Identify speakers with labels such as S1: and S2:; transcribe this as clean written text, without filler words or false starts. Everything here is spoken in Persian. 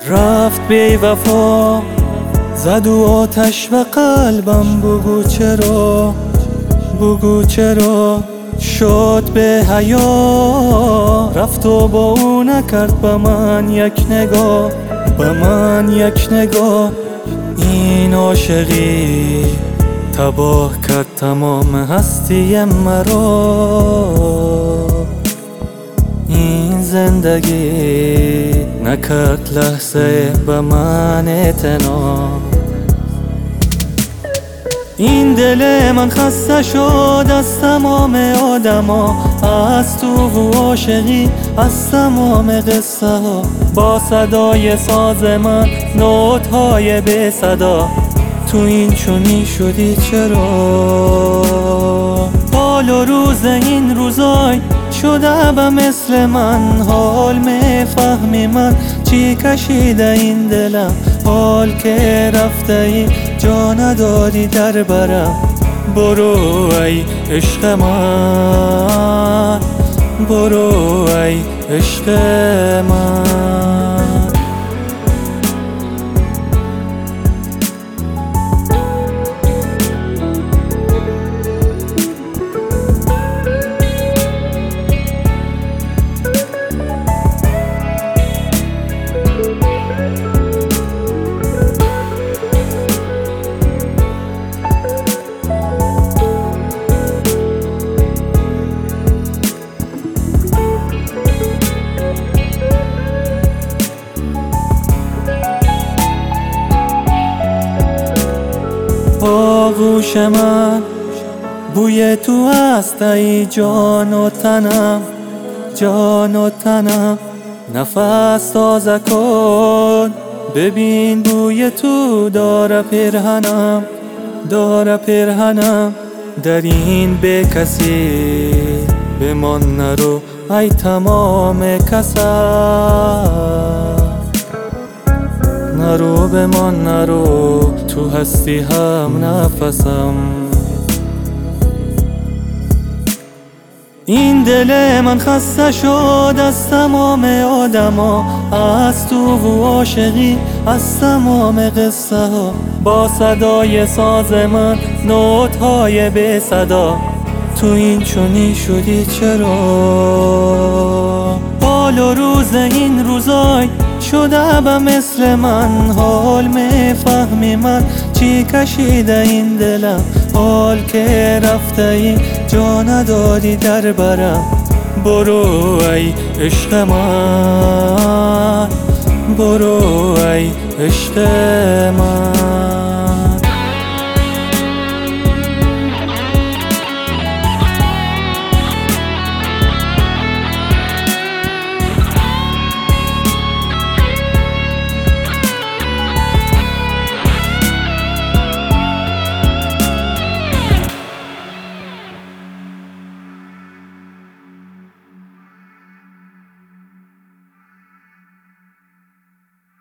S1: رفت بی وفا، زد و آتش و قلبم بگو چرا، بگو چرا شد به حیا. رفت و با او نکرد به من یک نگاه، به من یک نگاه. این عاشقی تباه کرد تمام هستی مرا. این زندگی نکرد لحظه به من اعتنا. این دل من خسته شد از تمام آدما، از تو و عاشقی، از تمام قصه ها. با صدای ساز من نوت‌های بی صدا، تو این چونی شدی چرا؟ حال و روز این روزای شده به مثل من، حال میفهمی من چی کشیده این دلم. حال که رفته ای جا نداری در برم. برو ای عشق من، برو ای عشق من. آغوش من بوی تو هست ای جان و تنم، جان و تنم. نفس تازه کن ببین بوی تو داره پیرهنم، داره پیرهنم. در این بی کسی بمان نرو ای تمام کسم. نرو بمان نرو تو هستی هم نفسم. این دل من خسته شد از تمام آدما، از تو و عاشقی، از تمام قصه ها. با صدای ساز من نوت‌های بی صدا، تو این چونی شدی چرا؟ حال و روز این روزای شده به مثل من، حال میفهمی من چی کشیده این دلم. حال که رفته ای جا نداری در برم. برو ای عشق من، برو ای عشق من.